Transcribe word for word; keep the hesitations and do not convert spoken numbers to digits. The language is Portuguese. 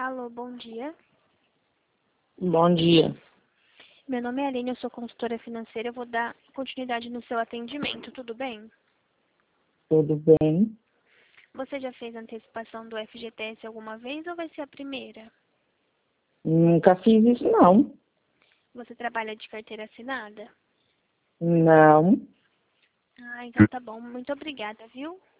Alô, bom dia. Bom dia. Meu nome é Aline, eu sou consultora financeira. Eu vou dar continuidade no seu atendimento, tudo bem? Tudo bem? Você já fez antecipação do F G T S alguma vez ou vai ser a primeira? Nunca fiz isso, não. Você trabalha de carteira assinada? Não. Ah, então tá bom. Muito obrigada, viu?